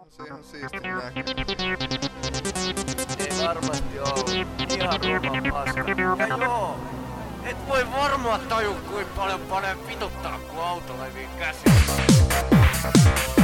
se ihan siisti näkee. Ei varmasti oo. Ihan ruman paska. Ja joo, et voi varmaan taju kuinka paljon vituttaa kun auto levii käsiin.